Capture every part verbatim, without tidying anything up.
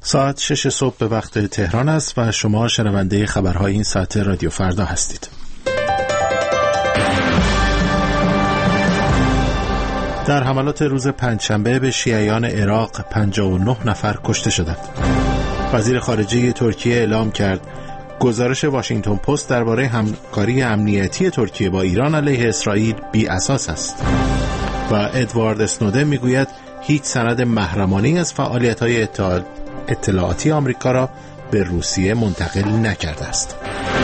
ساعت شش صبح به وقت تهران است و شما شنونده خبرهای این ساعت رادیو فردا هستید. در حملات روز پنجشنبه به شیعیان عراق پنجاه و نه نفر کشته شدند. وزیر خارجه ترکیه اعلام کرد گزارش واشنگتن پست درباره همکاری امنیتی ترکیه با ایران علیه اسرائیل بی اساس است. و ادوارد اسنودن میگوید هیچ سند محرمانه‌ای از فعالیت‌های اطلاعاتی آمریکا را به روسیه منتقل نکرده است.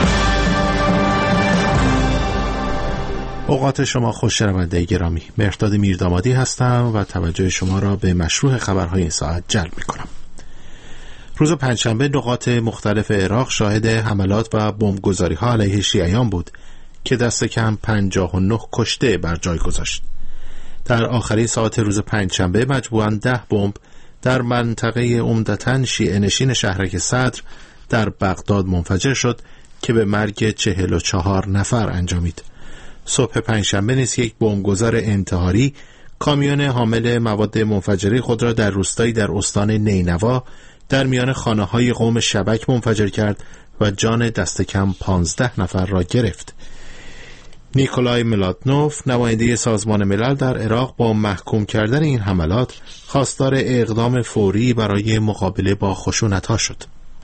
اوقات شما خوش شنونده گرامی، مهرداد میردامادی هستم و توجه شما را به مشروع خبرهای این ساعت جلب می‌کنم. روز پنجشنبه نقاط مختلف عراق شاهد حملات و بمبگذاری‌ها علیه شیعیان بود که دست کم پنجاه و نه کشته بر جای گذاشت. در آخرین ساعت روز پنجشنبه مجموعاً ده بمب در منطقه عمدتاً شیعه نشین شهرک صدر در بغداد منفجر شد که به مرگ چهل و چهار نفر انجامید. صبح پنجشنبه نیز یک بمبگذار انتحاری کامیون حامل مواد منفجره خود را در روستایی در استان نینوا در میان خانه‌های قوم شبک منفجر کرد و جان دست کم پانزده نفر را گرفت. نیکولای ملاتنوف نماینده سازمان ملل در عراق با محکوم کردن این حملات خواستار اقدام فوری برای مقابله با خشونت‌ها شد.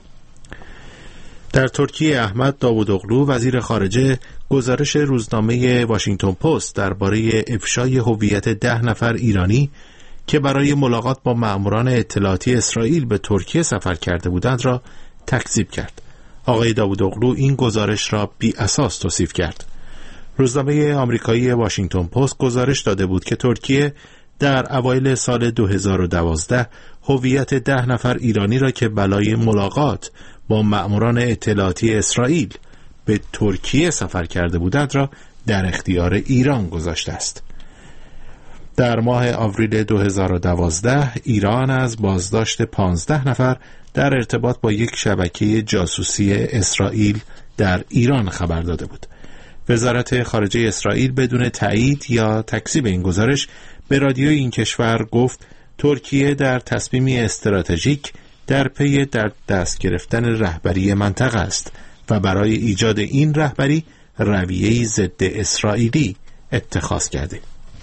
در ترکیه احمد داوودوغلو وزیر خارجه گزارش روزنامه واشنگتن پست درباره افشای هویت ده نفر ایرانی که برای ملاقات با مأموران اطلاعاتی اسرائیل به ترکیه سفر کرده بودند را تکذیب کرد. آقای داوودوغلو این گزارش را بی اساس توصیف کرد. روزنامه آمریکایی واشنگتن پست گزارش داده بود که ترکیه در اوایل سال دو هزار و دوازده هویت ده نفر ایرانی را که بلای ملاقات با مأموران اطلاعاتی اسرائیل به ترکیه سفر کرده بودند را در اختیار ایران گذاشته است. در ماه آوریل دو هزار و دوازده ایران از بازداشت پانزده نفر در ارتباط با یک شبکه جاسوسی اسرائیل در ایران خبر داده بود. وزارت خارجه اسرائیل بدون تایید یا تکذیب این گزارش به رادیوی این کشور گفت ترکیه در تصمیمی استراتژیک در پی در دست گرفتن رهبری منطقه است و برای ایجاد این رهبری رویه‌ای ضد اسرائیلی اتخاذ کرده.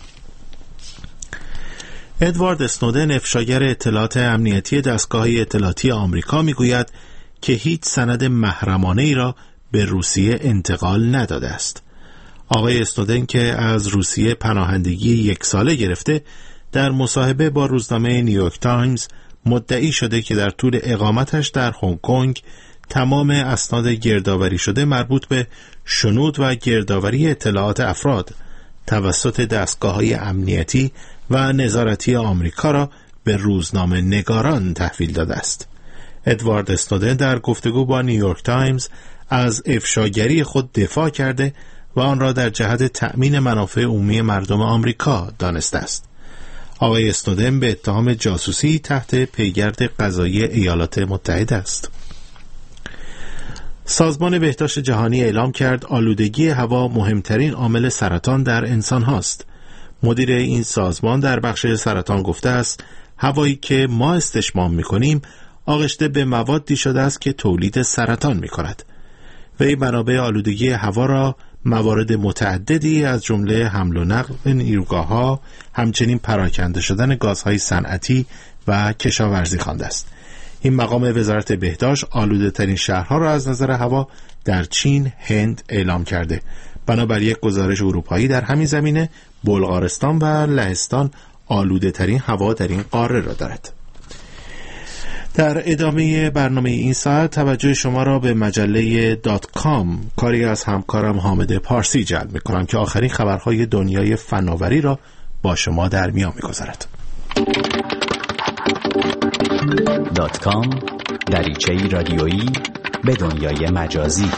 ادوارد اسنودن افشاگر اطلاعات امنیتی دستگاه اطلاعاتی آمریکا میگوید که هیچ سند محرمانه‌ای را به روسیه انتقال نداده است. آقای اسنودن که از روسیه پناهندگی یک ساله گرفته در مصاحبه با روزنامه نیویورک تایمز مدعی شده که در طول اقامتش در هنگ کنگ تمام اسناد گردآوری شده مربوط به شنود و گردآوری اطلاعات افراد توسط دستگاه‌های امنیتی و نظارتی آمریکا را به روزنامه نگاران تحویل داده است. ادوارد اسنودن در گفتگو با نیویورک تایمز از افشاگری خود دفاع کرده و آن را در جهت تأمین منافع عمومی مردم آمریکا دانسته است. آقای اسنودن به اتهام جاسوسی تحت پیگرد قضایی ایالات متحده است. سازمان بهداشت جهانی اعلام کرد آلودگی هوا مهمترین عامل سرطان در انسان هاست. مدیر این سازمان در بخش سرطان گفته است هوایی که ما استشمام می‌کنیم آغشته به موادی شده است که تولید سرطان می‌کند. وی منابع آلودگی هوا را موارد متعددی از جمله حمل و نقل نیروگاه‌ها، همچنین پراکنده شدن گازهای صنعتی و کشاورزی خوانده است. این مقام وزارت بهداشت آلوده ترین شهرها را از نظر هوا در چین، هند اعلام کرده. بنابر یک گزارش اروپایی در همین زمینه بلغارستان و لهستان آلوده ترین هوا در این قاره را دارد. در ادامه برنامه این ساعت توجه شما را به مجله دات کام کاری از همکارم حامد پارسی جلب می کنم که آخرین خبرهای دنیای فناوری را با شما در میان می گذارد. دات کام دریچه‌ای رادیویی به دنیای مجازی.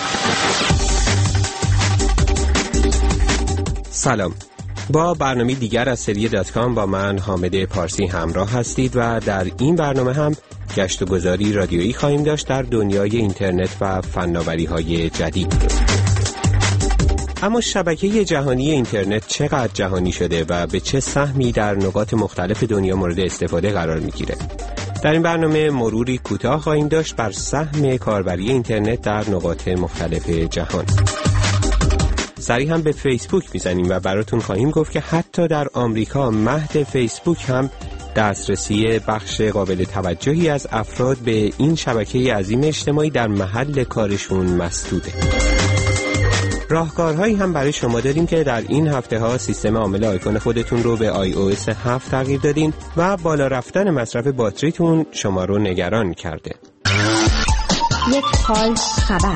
سلام، با برنامه دیگر از سری دات کام با من حامد پارسی همراه هستید و در این برنامه هم گشت و گذاری رادیویی خواهیم داشت در دنیای اینترنت و فناوری‌های جدید. اما شبکه جهانی اینترنت چقدر جهانی شده و به چه سهمی در نقاط مختلف دنیا مورد استفاده قرار می‌گیره؟ در این برنامه مروری کوتاه خواهیم داشت بر سهم کاربری اینترنت در نقاط مختلف جهان. سریع هم به فیسبوک میزنیم و براتون خواهیم گفت که حتی در آمریکا مهد فیسبوک هم دسترسی بخش قابل توجهی از افراد به این شبکه عظیم اجتماعی در محل کارشون مسدوده. راهکارهایی هم برای شما داریم که در این هفته ها سیستم عامل آیفون خودتون رو به آی او اس هفت تغییر دادین و بالا رفتن مصرف باتریتون شما رو نگران کرده. یک حال خبر.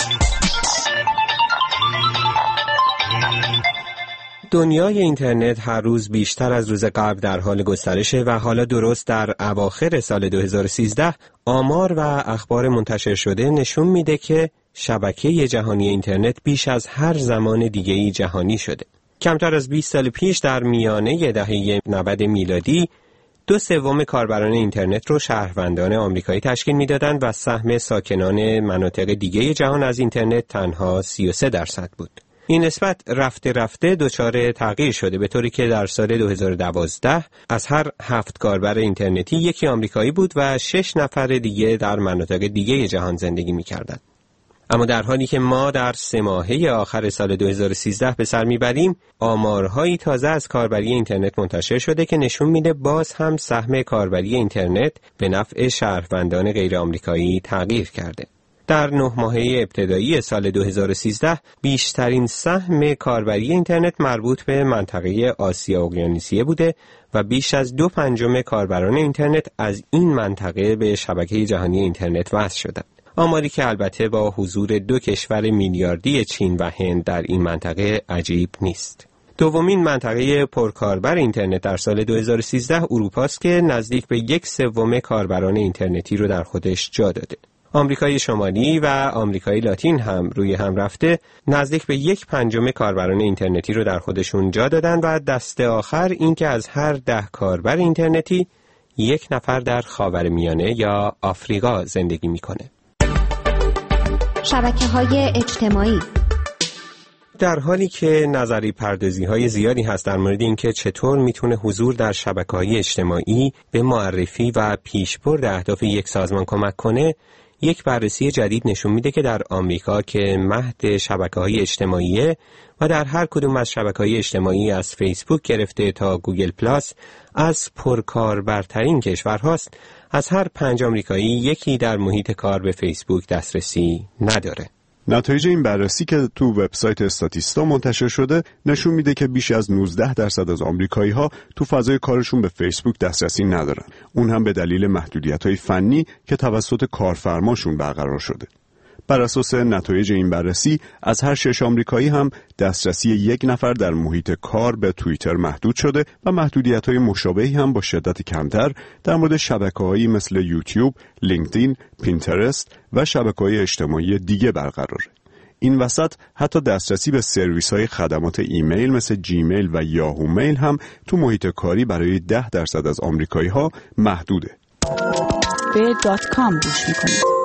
دنیای اینترنت هر روز بیشتر از روز قبل در حال گسترشه و حالا درست در اواخر سال دو هزار و سیزده آمار و اخبار منتشر شده نشون میده که شبکه جهانی اینترنت بیش از هر زمان دیگه‌ای جهانی شده. کمتر از بیست سال پیش در میانه دهه نود میلادی دو سوم کاربران اینترنت رو شهروندان آمریکایی تشکیل میدادند و سهم ساکنان مناطق دیگه جهان از اینترنت تنها سی و سه درصد بود. این نسبت رفته رفته دچار تغییر شده به طوری که در سال دو هزار و دوازده از هر هفت کاربر اینترنتی یکی آمریکایی بود و شش نفر دیگه در مناطق دیگه جهان زندگی می‌کردند. اما در حالی که ما در سه ماهه آخر سال دو هزار و سیزده به سر میبریم، آمارهایی تازه از کاربری اینترنت منتشر شده که نشون میده باز هم سهم کاربری اینترنت به نفع شهروندان غیر آمریکایی تغییر کرده. در نه ماهه ابتدایی سال دو هزار و سیزده بیشترین سهم کاربری اینترنت مربوط به منطقه آسیا اقیانوسیه بوده و بیش از دو پنجم کاربران اینترنت از این منطقه به شبکه جهانی اینترنت وصل شدند. آماری که البته با حضور دو کشور میلیاردی چین و هند در این منطقه عجیب نیست. دومین منطقه پرکاربر اینترنت در سال دو هزار و سیزده اروپاست که نزدیک به یک سوم کاربران اینترنتی رو در خودش جا داده. آمریکای شمالی و آمریکای لاتین هم روی هم رفته نزدیک به یک پنجم کاربران اینترنتی رو در خودشون جا دادن و دسته آخر این که از هر ده کاربر اینترنتی یک نفر در خاورمیانه یا آفریقا زندگی میکنه. شبکه‌های اجتماعی. در حالی که نظری پردازی های زیادی هست در مورد اینکه چطور میتونه حضور در شبکه‌های اجتماعی به معرفی و پیشبرد اهداف یک سازمان کمک کنه، یک بررسی جدید نشون میده که در آمریکا که مهد شبکه‌های اجتماعیه و در هر کدوم از شبکه‌های اجتماعی از فیسبوک گرفته تا گوگل پلاس از پرکاربرترین کشورهاست، از هر پنج آمریکایی یکی در محیط کار به فیسبوک دسترسی نداره. نتایج این بررسی که تو وبسایت استاتیستا منتشر شده نشون میده که بیش از نوزده درصد از آمریکایی‌ها تو فضای کارشون به فیسبوک دسترسی ندارن. اون هم به دلیل محدودیت‌های فنی که توسط کارفرماشون برقرار شده. بر اساس نتایج این بررسی از هر شش آمریکایی هم دسترسی یک نفر در محیط کار به توییتر محدود شده و محدودیت‌های مشابهی هم با شدت کمتر در مورد شبکه‌هایی مثل یوتیوب، لینکدین، پینترست و شبکه‌های اجتماعی دیگه برقراره. این وسط حتی دسترسی به سرویس‌های خدمات ایمیل مثل جیمیل و یاهو میل هم تو محیط کاری برای ده درصد از آمریکایی‌ها محدوده. به دات کام گوش می‌کنید.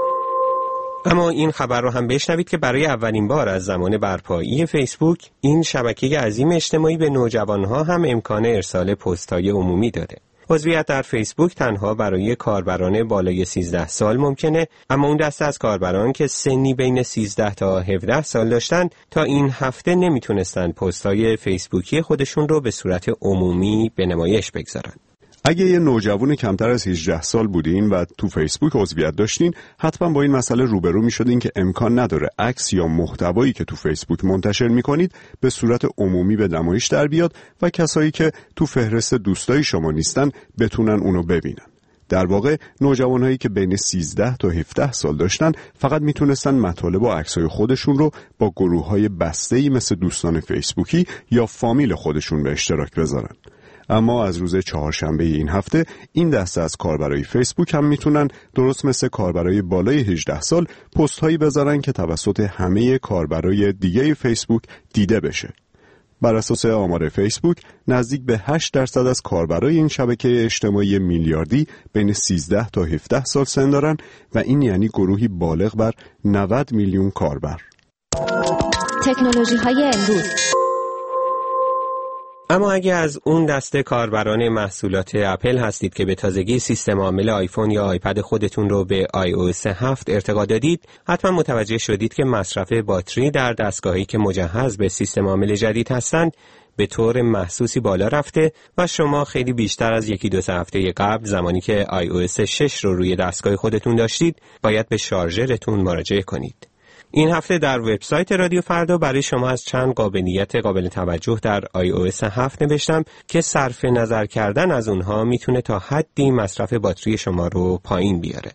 اما این خبر رو هم بشنوید که برای اولین بار از زمان برپایی فیسبوک این شبکه عظیم اجتماعی به نوجوانها هم امکان ارسال پست‌های عمومی داده. عضویت در فیسبوک تنها برای کاربران بالای سیزده سال ممکنه، اما اون دسته از کاربران که سنی بین سیزده تا هفده سال داشتن تا این هفته نمیتونستن پست‌های فیسبوکی خودشون رو به صورت عمومی به نمایش بگذارن. اگه یه نوجوان کمتر از هجده سال بودین و تو فیسبوک عضویت داشتین، حتما با این مسئله روبرو می‌شدین که امکان نداره عکس یا محتوایی که تو فیسبوک منتشر می‌کنید به صورت عمومی به نمایش در بیاد و کسایی که تو فهرست دوستای شما نیستن بتونن اونو ببینن. در واقع نوجوانایی که بین سیزده تا هفده سال داشتن فقط میتونستن مطالب و عکسای خودشون رو با گروه‌های بسته‌ای مثل دوستان فیسبوکی یا فامیل خودشون به اشتراک بذارن. اما از روز چهارشنبه این هفته این دسته از کاربرای فیسبوک هم میتونن درست مثل کاربرای بالای هجده سال پست هایی بذارن که توسط همه کاربرای دیگه فیسبوک دیده بشه. بر اساس آمار فیسبوک نزدیک به هشت درصد از کاربرای این شبکه اجتماعی میلیاردی بین سیزده تا هفده سال سن دارن و این یعنی گروهی بالغ بر نود میلیون کاربر. تکنولوژی های امروز. اما اگه از اون دسته کاربران محصولات اپل هستید که به تازگی سیستم عامل آیفون یا آیپد خودتون رو به آی او اس هفت ارتقا دادید، حتما متوجه شدید که مصرف باتری در دستگاهی که مجهز به سیستم عامل جدید هستند به طور محسوسی بالا رفته و شما خیلی بیشتر از یکی دو سه هفته قبل، زمانی که آی او اس شش رو روی دستگاه خودتون داشتید، باید به شارژرتون مراجعه کنید. این هفته در وبسایت رادیو فردا برای شما از چند قابلیت قابل توجه در آی او اس هفت نوشتم که صرف نظر کردن از اونها میتونه تا حدی مصرف باتری شما رو پایین بیاره.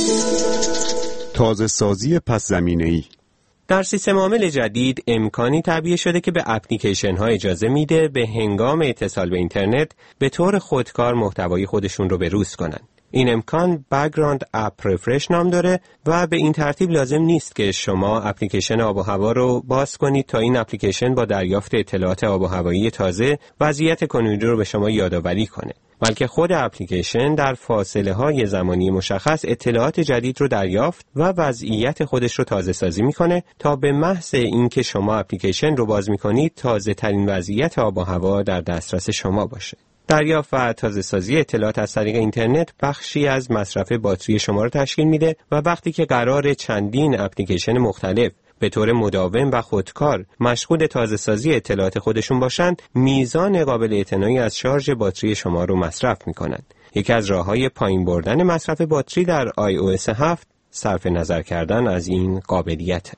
تازه سازی پس زمینه‌ای. در سیستم عامل جدید امکانی تعبیه شده که به اپلیکیشن ها اجازه میده به هنگام اتصال به اینترنت به طور خودکار محتوای خودشون رو بروز کنن. این امکان بک‌گراند اپ رفرش نام داره و به این ترتیب لازم نیست که شما اپلیکیشن آب و هوا رو باز کنید تا این اپلیکیشن با دریافت اطلاعات آب و هوایی تازه وضعیت کنونی رو به شما یادآوری کنه، بلکه خود اپلیکیشن در فاصله های زمانی مشخص اطلاعات جدید رو دریافت و وضعیت خودش رو تازه سازی میکنه تا به محض اینکه شما اپلیکیشن رو باز میکنید تازه ترین وضعیت آب و هوا در دسترس شما باشه. دریافت و تازه سازی اطلاعات از طریق اینترنت بخشی از مصرف باتری شما رو تشکیل میده و وقتی که قرار چندین اپلیکیشن مختلف به طور مداوم و خودکار مشغول تازه سازی اطلاعات خودشون باشند، میزان قابل اعتنایی از شارژ باتری شما رو مصرف میکنند. یکی از راه‌های پایین بردن مصرف باتری در آی او اس هفت صرف نظر کردن از این قابلیت.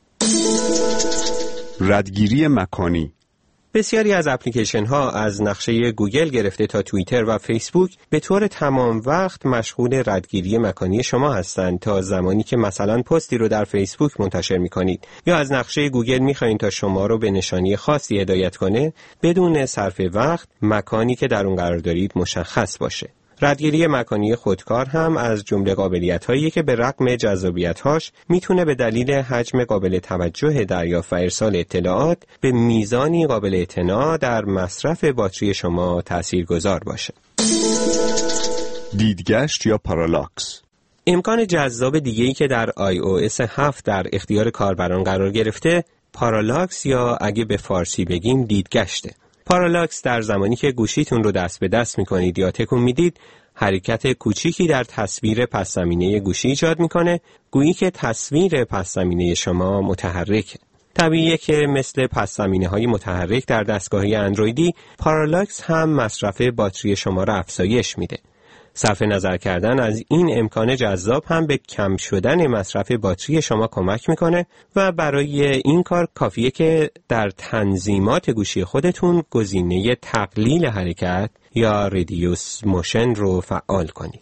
ردگیری مکانی. بسیاری از اپلیکیشن ها از نقشه گوگل گرفته تا توییتر و فیسبوک به طور تمام وقت مشغول ردگیری مکانی شما هستند تا زمانی که مثلا پستی رو در فیسبوک منتشر می کنید یا از نقشه گوگل می خواهید تا شما رو به نشانی خاصی هدایت کنه، بدون صرف وقت مکانی که در اون قرار دارید مشخص باشه. ردگیری مکانی خودکار هم از جمله قابلیت‌هایی که به رغم جذابیت‌هاش میتونه به دلیل حجم قابل توجه دریافت و ارسال اطلاعات به میزانی قابل اعتنا در مصرف باتری شما تاثیرگذار باشه. دیدگشت یا پارالاکس. امکان جذاب دیگه‌ای که در آی او اس هفت در اختیار کاربران قرار گرفته، پارالاکس یا اگه به فارسی بگیم دیدگشته. پارالاکس در زمانی که گوشیتون رو دست به دست میکنید یا تکون میدید، حرکت کوچیکی در تصویر پس زمینه گوشی ایجاد میکنه، گویی که تصویر پس زمینه شما متحرکه. طبیعیه که مثل پس زمینه های متحرک در دستگاهی اندرویدی، پارالاکس هم مصرف باتری شما را افزایش میده. صرف نظر کردن از این امکان جذاب هم به کم شدن مصرف باتری شما کمک میکنه و برای این کار کافیه که در تنظیمات گوشی خودتون گزینه تقلیل حرکت یا ریدیوس موشن رو فعال کنید.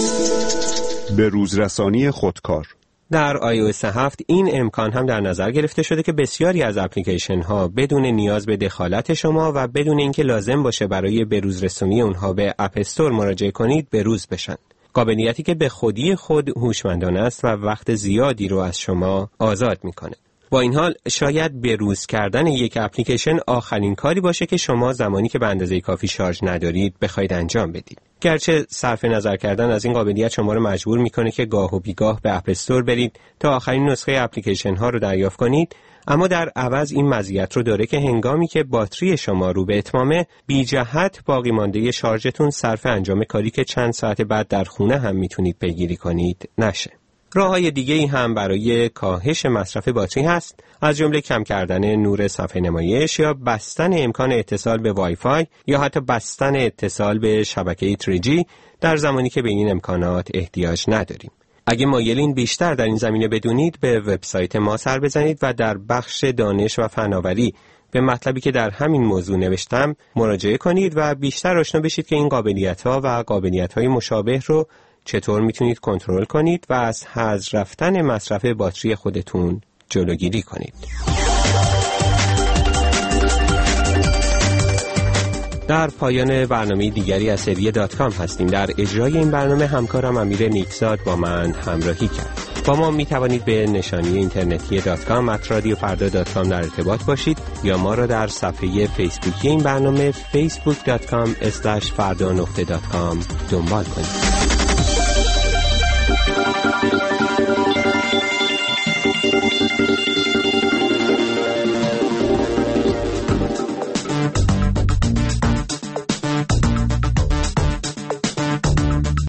به روزرسانی خودکار. در آی او اس هفت این امکان هم در نظر گرفته شده که بسیاری از اپلیکیشن ها بدون نیاز به دخالت شما و بدون اینکه لازم باشه برای بروز رسانی اونها به اپ استور مراجعه کنید بروز بشن. قابلیتی که به خودی خود هوشمندانه است و وقت زیادی رو از شما آزاد میکنه. با این حال شاید بروز کردن یک اپلیکیشن آخرین کاری باشه که شما زمانی که به اندازه کافی شارژ ندارید بخواید انجام بدید. گرچه صرف نظر کردن از این قابلیت شما رو مجبور میکنه که گاه و بیگاه به اپ استور برید تا آخرین نسخه اپلیکیشن ها رو دریافت کنید، اما در عوض این مزیت رو داره که هنگامی که باتری شما رو به اتمامه، بی جهت باقی مانده شارژتون صرف انجام کاری که چند ساعت بعد در خونه هم میتونید پیگیری کنید نشه. راه‌های دیگه‌ای هم برای کاهش مصرف باتری هست، از جمله کم کردن نور صفحه نمایش یا بستن امکان اتصال به وای فای یا حتی بستن اتصال به شبکه تری جی در زمانی که به این امکانات احتیاج نداریم. اگه مایلین بیشتر در این زمینه بدونید، به وبسایت ما سر بزنید و در بخش دانش و فناوری به مطلبی که در همین موضوع نوشتم مراجعه کنید و بیشتر آشنا بشید که این قابلیت‌ها و قابلیت‌های مشابه رو چطور میتونید کنترل کنید و از حذف رفتن مصرف باتری خودتون جلوگیری کنید. در پایان برنامه دیگری از سری دات کام هستیم. در اجرای این برنامه همکارم امیر نیکزاد با من همراهی کرد. با ما می توانید به نشانی اینترنتی دات کام ات رادیو فردا دات کام در ارتباط باشید یا ما را در صفحه فیسبوکی این برنامه فیسبوک دات کام اسلش فردا نقطه دات کام دنبال کنید.